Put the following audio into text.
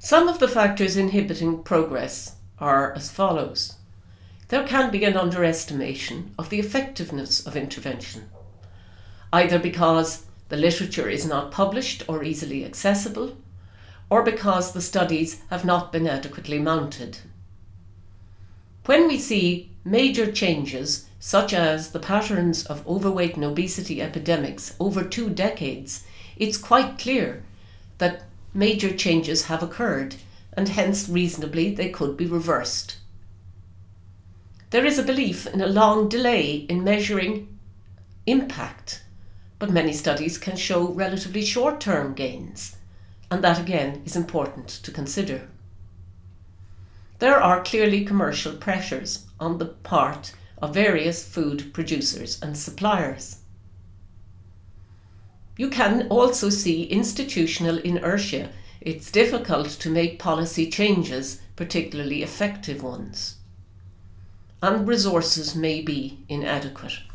Some of the factors inhibiting progress are as follows. There can be an underestimation of the effectiveness of intervention, either because the literature is not published or easily accessible, or because the studies have not been adequately mounted. When we see major changes, such as the patterns of overweight and obesity epidemics over 2 decades, it's quite clear that major changes have occurred, and hence reasonably they could be reversed. There is a belief in a long delay in measuring impact, but many studies can show relatively short-term gains, and that again is important to consider. There are clearly commercial pressures on the part of various food producers and suppliers. You can also see institutional inertia. It's difficult to make policy changes, particularly effective ones, and resources may be inadequate.